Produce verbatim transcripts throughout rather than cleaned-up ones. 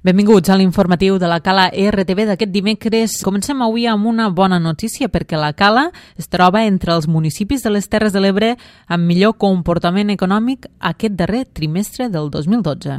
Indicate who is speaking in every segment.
Speaker 1: Benvinguts a l'informatiu de la Cala R T V d'aquest dimecres. Comencem avui amb una bona notícia perquè la Cala es troba entre els municipis de les Terres de l'Ebre amb millor comportament econòmic aquest darrer trimestre del dos mil dotze.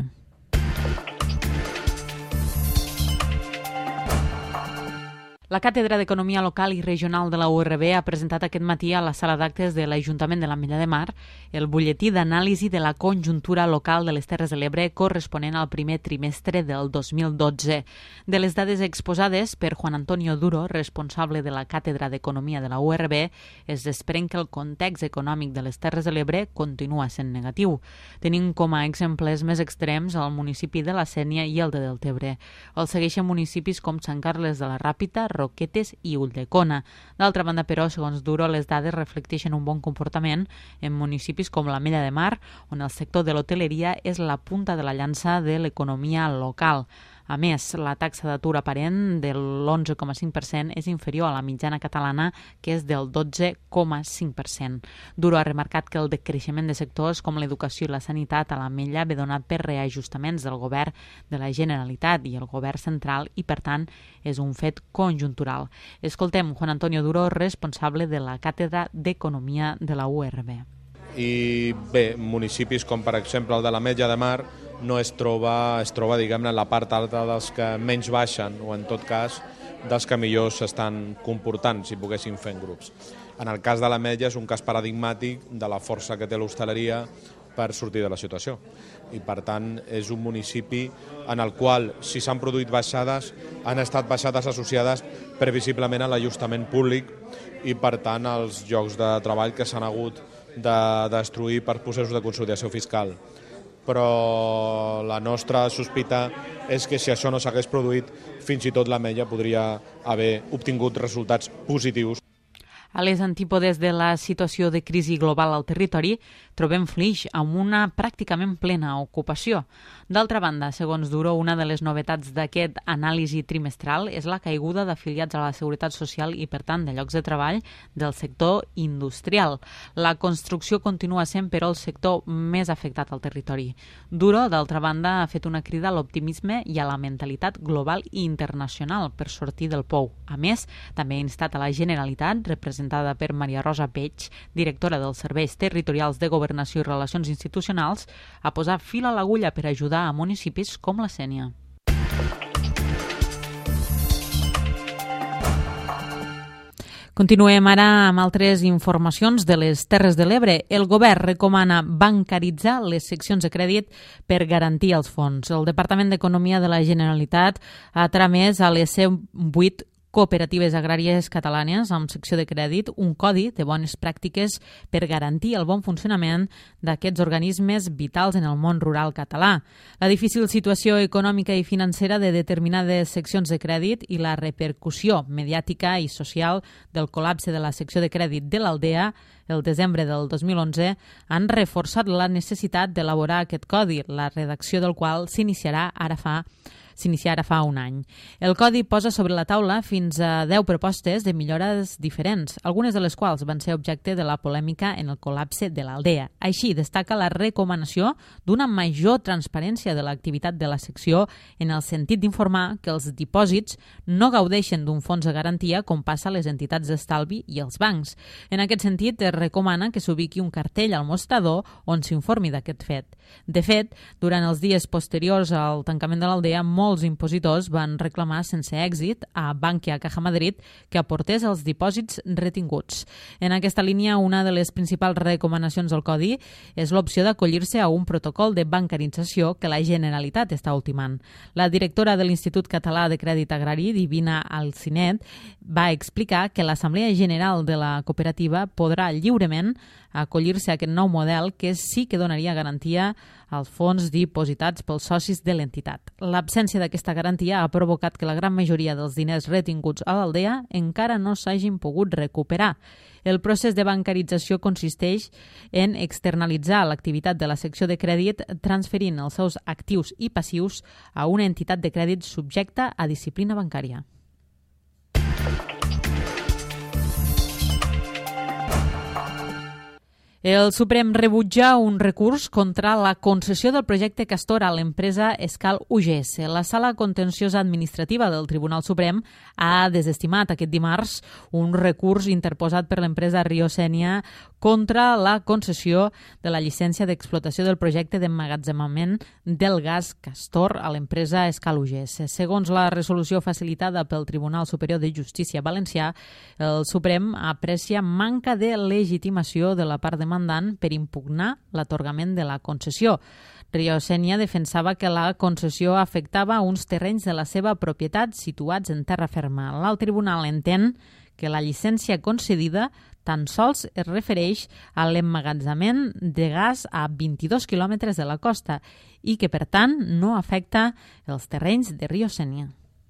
Speaker 1: La Càtedra d'Economia Local i Regional de la U R B ha presentat aquest matí a la sala d'actes de l'Ajuntament de l'Ametlla de Mar el butlletí d'anàlisi de la conjuntura local de les Terres de l'Ebre corresponent al primer trimestre del dos mil dotze. De les dades exposades per Juan Antonio Duro, responsable de la Càtedra d'Economia de la U R B, es desprèn que el context econòmic de les Terres de l'Ebre continua sent negatiu, tenint com a exemples més extrems el municipi de la Sénia i el de Deltebre. El segueixen municipis com Sant Carles de la Ràpita, Roquetes i Ulldecona. D'altra banda, però, segons Duro, les dades reflecteixen un bon comportament en municipis com l'Ametlla de Mar, on el sector de l'hoteleria és la punta de la llança de l'economia local. A més, la taxa d'atur aparent de l'onze coma cinc per cent és inferior a la mitjana catalana, que és del dotze coma cinc per cent. Duro ha remarcat que el decreixement de sectors com l'educació i la sanitat a l'Ametlla ve donat per reajustaments del govern de la Generalitat i el govern central i, per tant, és un fet conjuntural. Escoltem Juan Antonio Duro, responsable de la Càtedra d'Economia de la U R B.
Speaker 2: I bé, municipis com per exemple el de l'Ametlla de Mar no es troba, es troba diguem-ne, en la part alta dels que menys baixen o en tot cas dels que millor s'estan comportant, si poguéssim fer en grups. En el cas de l'Ametlla és un cas paradigmàtic de la força que té l'hostaleria per sortir de la situació i per tant és un municipi en el qual si s'han produït baixades han estat baixades associades previsiblement a l'ajustament públic i per tant als llocs de treball que s'han hagut de destruir per processos de consolidació fiscal. Però la nostra sospita és que si això no s'hagués produït, fins i tot l'Ametlla podria haver obtingut resultats positius.
Speaker 1: A les antípodes de la situació de crisi global al territori, trobem Flix amb una pràcticament plena ocupació. D'altra banda, segons Duro, una de les novetats d'aquest anàlisi trimestral és la caiguda d'afiliats a la Seguretat Social i, per tant, de llocs de treball del sector industrial. La construcció continua sent, però, el sector més afectat al territori. Duro, d'altra banda, ha fet una crida a l'optimisme i a la mentalitat global i internacional per sortir del pou. A més, també ha instat a la Generalitat, representada per Maria Rosa Peig, directora dels Serveis Territorials de Governació i Relacions Institucionals, a posar fil a l'agulla per ajudar a municipis com la Sénia. Continuem ara amb altres informacions de les Terres de l'Ebre. El govern recomana bancaritzar les seccions de crèdit per garantir els fons. El Departament d'Economia de la Generalitat ha tramès a les C vuit cooperatives agràries catalanes amb secció de crèdit un codi de bones pràctiques per garantir el bon funcionament d'aquests organismes vitals en el món rural català. La difícil situació econòmica i financera de determinades seccions de crèdit i la repercussió mediàtica i social del col·lapse de la secció de crèdit de l'Aldea el desembre del dos mil onze han reforçat la necessitat d'elaborar aquest codi, la redacció del qual s'iniciarà ara fa s'inicia ara fa un any. El codi posa sobre la taula fins a deu propostes de millores diferents, algunes de les quals van ser objecte de la polèmica en el col·lapse de l'Aldea. Així, destaca la recomanació d'una major transparència de l'activitat de la secció en el sentit d'informar que els dipòsits no gaudeixen d'un fons de garantia com passa a les entitats d'estalvi i els bancs. En aquest sentit, es recomana que s'ubiqui un cartell al mostrador on s'informi d'aquest fet. De fet, durant els dies posteriors al tancament de l'Aldea, molts impositors van reclamar sense èxit a Bankia Caja Madrid que aportés els dipòsits retinguts. En aquesta línia, una de les principals recomanacions del codi és l'opció d'acollir-se a un protocol de bancarització que la Generalitat està ultimant. La directora de l'Institut Català de Crèdit Agrari, Divina Alcinet, va explicar que l'Assemblea General de la cooperativa podrà lliurement acollir-se a aquest nou model que sí que donaria garantia als fons dipositats pels socis de l'entitat. L'absència d'aquesta garantia ha provocat que la gran majoria dels diners retinguts a l'Aldea encara no s'hagin pogut recuperar. El procés de bancarització consisteix en externalitzar l'activitat de la secció de crèdit transferint els seus actius i passius a una entitat de crèdit subjecta a disciplina bancària. El Suprem rebutja un recurs contra la concessió del projecte Castor a l'empresa Escal U G S. La Sala Contenciosa Administrativa del Tribunal Suprem ha desestimat aquest dimarts un recurs interposat per l'empresa Rio Sénia contra la concessió de la llicència d'explotació del projecte d'emmagatzemament del gas Castor a l'empresa Escal U G S. Segons la resolució facilitada pel Tribunal Superior de Justícia Valencià, el Suprem aprecia manca de legitimació de la part demandant per impugnar l'atorgament de la concessió. Rio Sénia defensava que la concessió afectava uns terrenys de la seva propietat situats en terra ferma. L'alt tribunal entén que la llicència concedida tan sols es refereix a l'emmagatzemament de gas a vint-i-dos quilòmetres de la costa i que, per tant, no afecta els terrenys de Rio Sénia.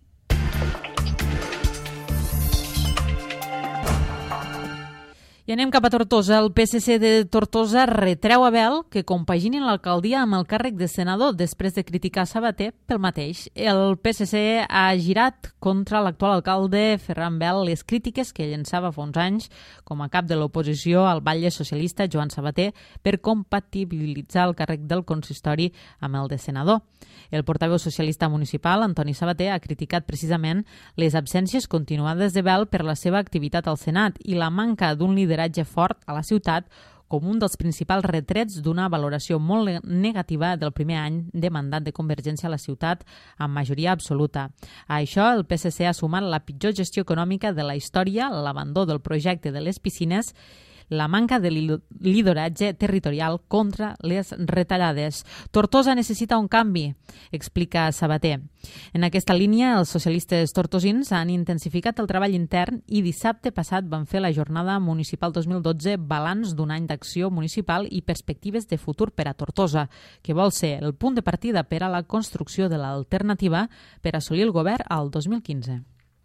Speaker 1: I anem cap a Tortosa. El P S C de Tortosa retreu a Bel que compaginin l'alcaldia amb el càrrec de senador després de criticar Sabater pel mateix. El P S C ha girat contra l'actual alcalde Ferran Bel les crítiques que llançava fa uns anys com a cap de l'oposició al batlle socialista Joan Sabater per compatibilitzar el càrrec del consistori amb el de senador. El portaveu socialista municipal, Antoni Sabater, ha criticat precisament les absències continuades de Bel per la seva activitat al Senat i la manca d'un lideratge fort a la ciutat com un dels principals retrets d'una valoració molt negativa del primer any de mandat de Convergència a la ciutat amb majoria absoluta. A això, el P S C ha sumat la pitjor gestió econòmica de la història, l'abandó del projecte de les piscines, la manca de lideratge territorial contra les retallades. Tortosa necessita un canvi, explica Sabater. En aquesta línia, els socialistes tortosins han intensificat el treball intern i dissabte passat van fer la jornada municipal dos mil dotze balanç d'un any d'acció municipal i perspectives de futur per a Tortosa, que vol ser el punt de partida per a la construcció de l'alternativa per assolir el govern al dos mil quinze.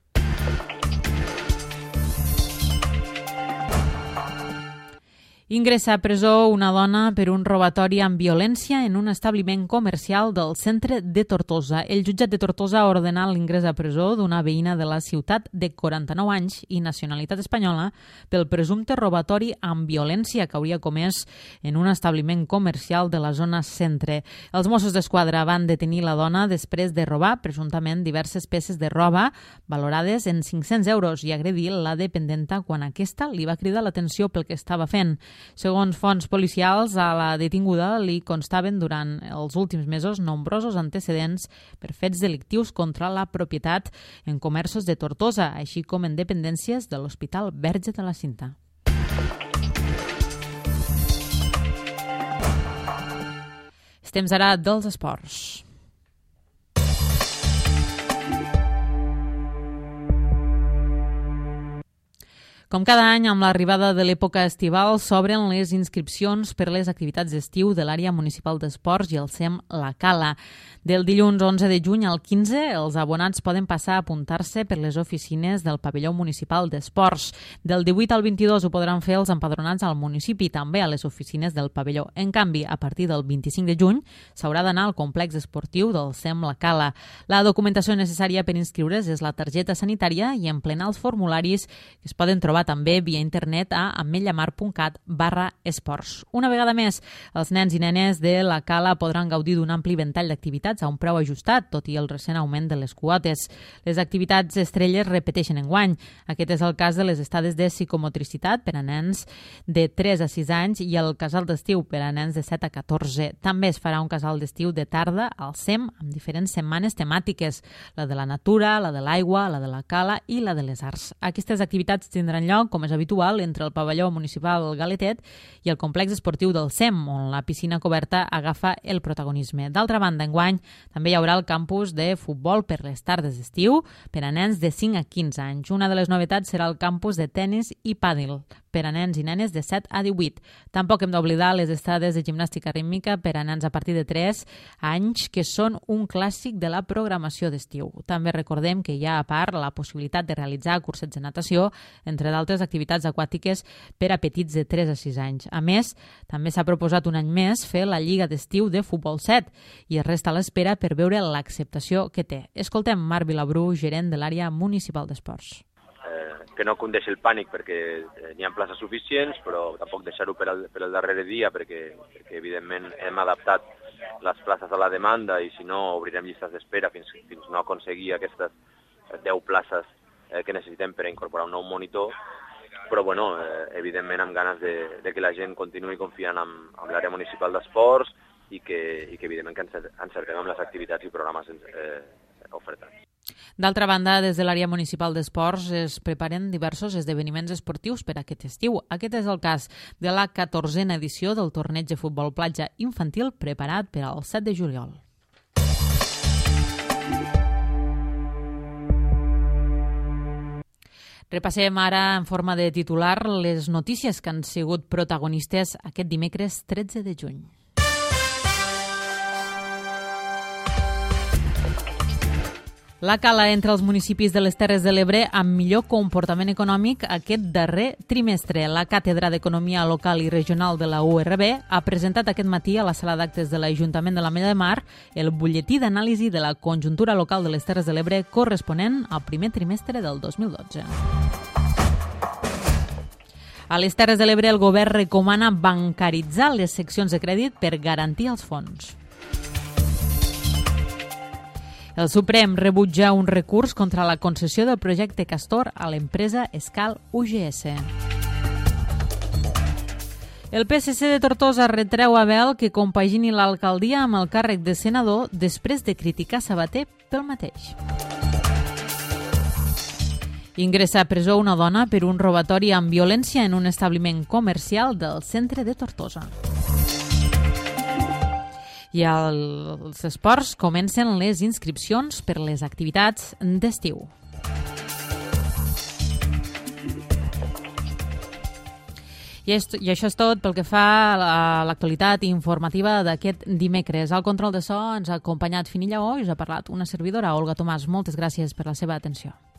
Speaker 1: Ingressa a presó una dona per un robatori amb violència en un establiment comercial del centre de Tortosa. El jutjat de Tortosa ha ordenat l'ingrés a presó d'una veïna de la ciutat de quaranta-nou anys i nacionalitat espanyola pel presumpte robatori amb violència que hauria comès en un establiment comercial de la zona centre. Els Mossos d'Esquadra van detenir la dona després de robar presumptament diverses peces de roba valorades en cinc-cents euros i agredir la dependenta quan aquesta li va cridar l'atenció pel que estava fent. Segons fonts policials, a la detinguda li constaven durant els últims mesos nombrosos antecedents per fets delictius contra la propietat en comerços de Tortosa, així com en dependències de l'Hospital Verge de la Cinta. És temps ara dels esports. Com cada any, amb l'arribada de l'època estival, s'obren les inscripcions per les activitats d'estiu de l'àrea municipal d'esports i el SEM La Cala. Del dilluns onze de juny al quinze, els abonats poden passar a apuntar-se per les oficines del pavelló municipal d'esports. Del divuit al vint-i-dos ho podran fer els empadronats al municipi i també a les oficines del pavelló. En canvi, a partir del vint-i-cinc de juny, s'haurà d'anar al complex esportiu del SEM La Cala. La documentació necessària per inscriure's és la targeta sanitària i emplenar els formularis que es poden trobar també via internet a ametlllamar.cat barra esports. Una vegada més, els nens i nenes de la Cala podran gaudir d'un ampli ventall d'activitats a un preu ajustat, tot i el recent augment de les quotes. Les activitats estrelles repeteixen enguany. Aquest és el cas de les estades de psicomotricitat per a nens de tres a sis anys i el casal d'estiu per a nens de set a catorze. També es farà un casal d'estiu de tarda al SEM amb diferents setmanes temàtiques, la de la natura, la de l'aigua, la de la Cala i la de les arts. Aquestes activitats tindran lloc, com és habitual, entre el pavelló municipal Galetet i el complex esportiu del SEM, on la piscina coberta agafa el protagonisme. D'altra banda, enguany també hi haurà el campus de futbol per les tardes d'estiu per a nens de cinc a quinze anys. Una de les novetats serà el campus de tennis i pàdel per a nens i nenes de set a divuit. Tampoc hem d'oblidar les estades de gimnàstica rítmica per a nens a partir de tres anys, que són un clàssic de la programació d'estiu. També recordem que hi ha, a part, la possibilitat de realitzar cursets de natació, entre d'altres activitats aquàtiques per a petits de tres a sis anys. A més, també s'ha proposat un any més fer la Lliga d'Estiu de Futbol set i es resta a l'espera per veure l'acceptació que té. Escoltem Marc Vilabrú, gerent de l'àrea municipal d'esports.
Speaker 3: eh, que no condeixi el pànic perquè eh, n'hi ha places suficients, però tampoc deixar-ho per, al, per al darrere dia perquè, perquè evidentment hem adaptat les places a la demanda i si no obrirem llistes d'espera fins, fins no aconseguir aquestes deu places eh, que necessitem per incorporar un nou monitor, però bueno, eh, evidentment amb ganes de, de que la gent continuï confiant en, en l'àrea municipal d'esports i que, i que evidentment que encertem amb les activitats i programes eh, ofertats.
Speaker 1: D'altra banda, des de l'àrea municipal d'esports es preparen diversos esdeveniments esportius per aquest estiu. Aquest és el cas de la catorzena edició del torneig de futbol platja infantil preparat per al set de juliol. Repassem ara en forma de titular les notícies que han sigut protagonistes aquest dimecres tretze de juny. La cala entre els municipis de les Terres de l'Ebre amb millor comportament econòmic aquest darrer trimestre. La Càtedra d'Economia Local i Regional de la U R B ha presentat aquest matí a la sala d'actes de l'Ajuntament de l'Ametlla de Mar el butlletí d'anàlisi de la conjuntura local de les Terres de l'Ebre corresponent al primer trimestre del dos mil dotze. A les Terres de l'Ebre el govern recomana bancaritzar les seccions de crèdit per garantir els fons. El Suprem rebutja un recurs contra la concessió del projecte Castor a l'empresa Escal U G S. El P S C de Tortosa retreu a Bel que compagini l'alcaldia amb el càrrec de senador després de criticar Sabater pel mateix. Ingressa a presó una dona per un robatori amb violència en un establiment comercial del centre de Tortosa. I als esports comencen les inscripcions per les activitats d'estiu. I, est, I això és tot pel que fa a l'actualitat informativa d'aquest dimecres. Al control de so ens ha acompanyat Finilla O i us ha parlat una servidora, Olga Tomàs. Moltes gràcies per la seva atenció.